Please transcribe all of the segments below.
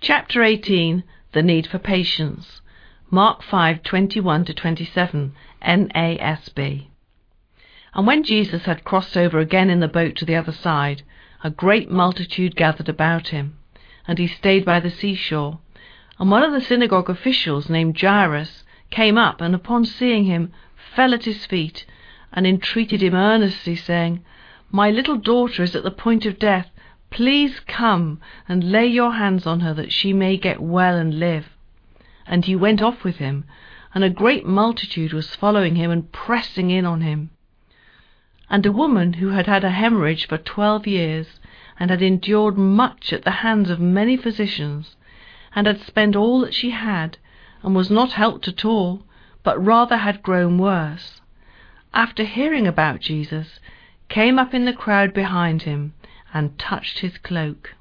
Chapter 18. The Need for Patience. Mark 5:21-27, NASB. And when Jesus had crossed over again in the boat to the other side, a great multitude gathered about him, and he stayed by the seashore. And one of the synagogue officials, named Jairus, came up, and upon seeing him, fell at his feet, and entreated him earnestly, saying, "My little daughter is at the point of death. Please come and lay your hands on her, that she may get well and live." And he went off with him, and a great multitude was following him and pressing in on him. And a woman who had had a hemorrhage for 12 years, and had endured much at the hands of many physicians, and had spent all that she had, and was not helped at all, but rather had grown worse, after hearing about Jesus, came up in the crowd behind him, and touched his cloak.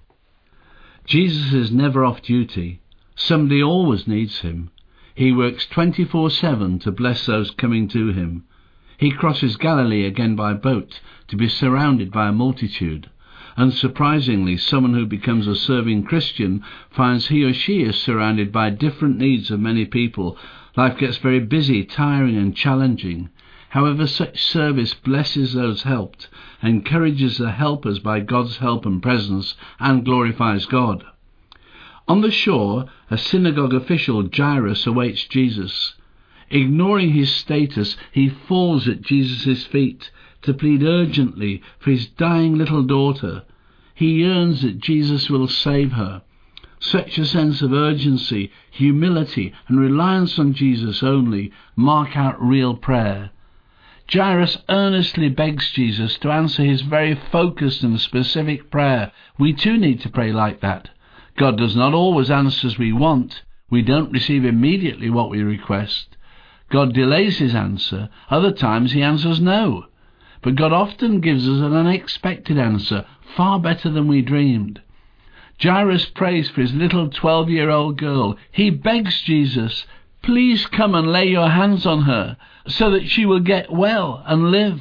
Jesus is never off duty. Somebody always needs him. He works 24/7 to bless those coming to him. He crosses Galilee again by boat to be surrounded by a multitude. Unsurprisingly, someone who becomes a serving Christian finds he or she is surrounded by different needs of many people. Life gets very busy, tiring and challenging. However, such service blesses those helped, encourages the helpers by God's help and presence, and glorifies God. On the shore, a synagogue official, Jairus, awaits Jesus. Ignoring his status, he falls at Jesus' feet to plead urgently for his dying little daughter. He yearns that Jesus will save her. Such a sense of urgency, humility, and reliance on Jesus only mark out real prayer. Jairus earnestly begs Jesus to answer his very focused and specific prayer. We too need to pray like that. God does not always answer as we want. We don't receive immediately what we request. God delays his answer. Other times he answers no. But God often gives us an unexpected answer, far better than we dreamed. Jairus prays for his little 12-year-old girl. He begs Jesus, "Please come and lay your hands on her, so that she will get well and live."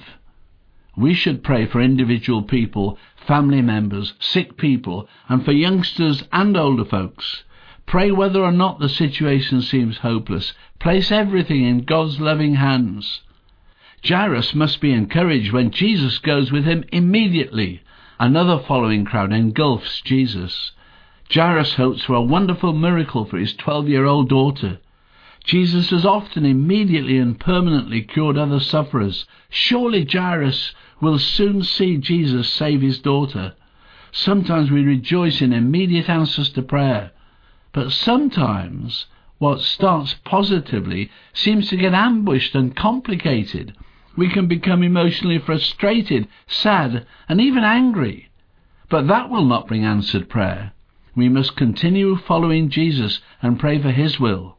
We should pray for individual people, family members, sick people, and for youngsters and older folks. Pray whether or not the situation seems hopeless. Place everything in God's loving hands. Jairus must be encouraged when Jesus goes with him immediately. Another following crowd engulfs Jesus. Jairus hopes for a wonderful miracle for his 12-year-old daughter. Jesus has often immediately and permanently cured other sufferers. Surely Jairus will soon see Jesus save his daughter. Sometimes we rejoice in immediate answers to prayer, but sometimes what starts positively seems to get ambushed and complicated. We can become emotionally frustrated, sad, and even angry. But that will not bring answered prayer. We must continue following Jesus and pray for his will.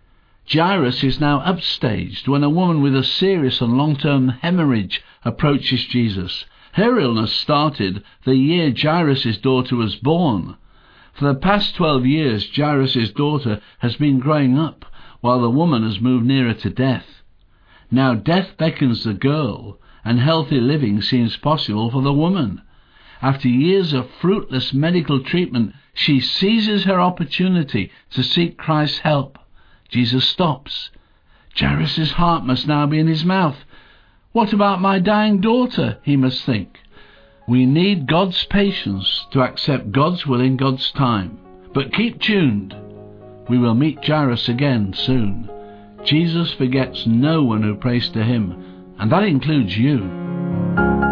Jairus is now upstaged when a woman with a serious and long-term hemorrhage approaches Jesus. Her illness started the year Jairus' daughter was born. For the past 12 years, Jairus' daughter has been growing up, while the woman has moved nearer to death. Now death beckons the girl, and healthy living seems possible for the woman. After years of fruitless medical treatment, she seizes her opportunity to seek Christ's help. Jesus stops. Jairus' heart must now be in his mouth. What about my dying daughter? He must think. We need God's patience to accept God's will in God's time. But keep tuned. We will meet Jairus again soon. Jesus forgets no one who prays to him, and that includes you.